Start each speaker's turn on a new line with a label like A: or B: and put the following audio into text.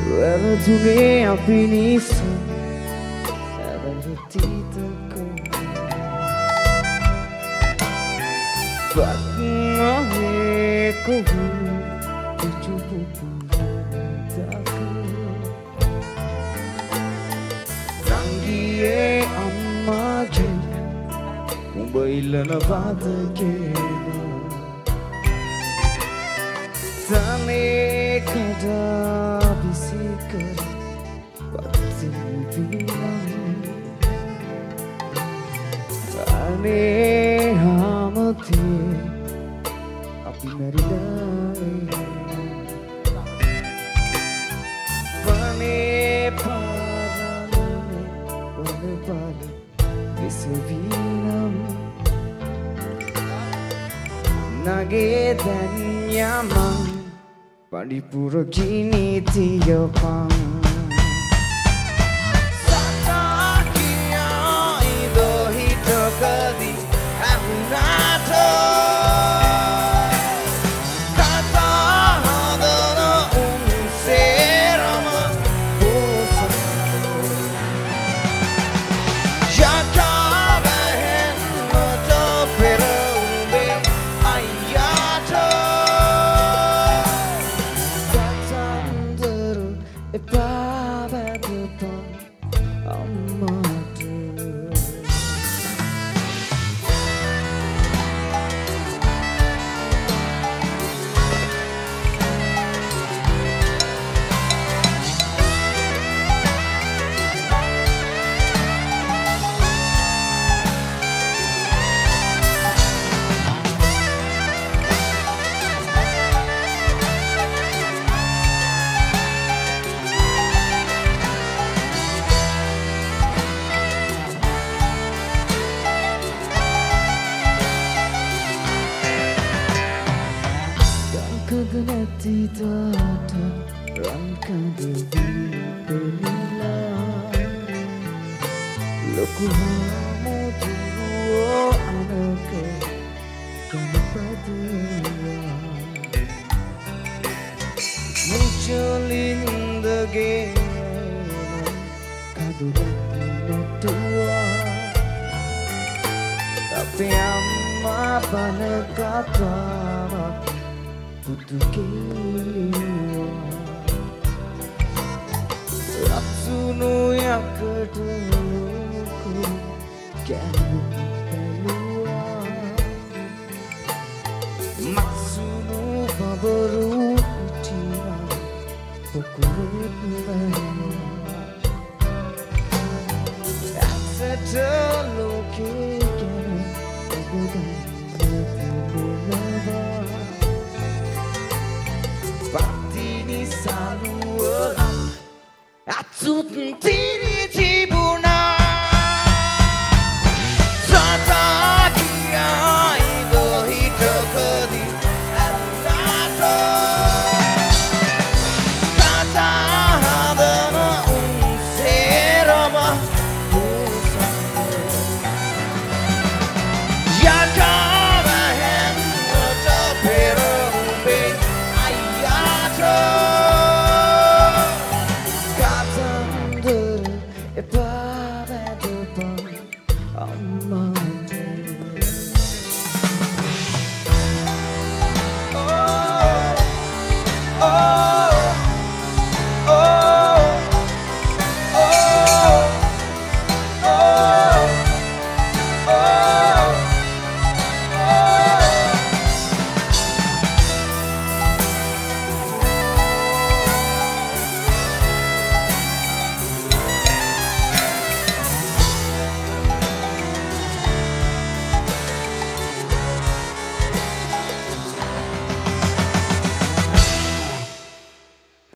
A: වැරදුනේ අපි නිසා ඇවලතීතකෝ බක්මහේ කොහු රංගියේ අම්මාගේ උඹ ඉල්ලන පාදකේන තනේ කඩා විසිකර තනේ හාමතියේ අපි මැරිලා වනේ පාරානේ වන පාර විසවීනම් නගේ දැන් යමන් පඩිපුර ගිනි තියපන් නැතිදාට රන්කඳ විපෙනිලා ලොකු හාමුදුරුවෝ අනක කනපදවා මුචලින්දගේ කදුරක් නැටුවා අපේ අම්මා බන කතාවක් රත්සුණු යකට ලොකු කැලු පැලුවා මත්සුණු බබරු උටිවා පොකුරෙත් වැළුවා ඇසට ලෝකේ ගැන ඔබ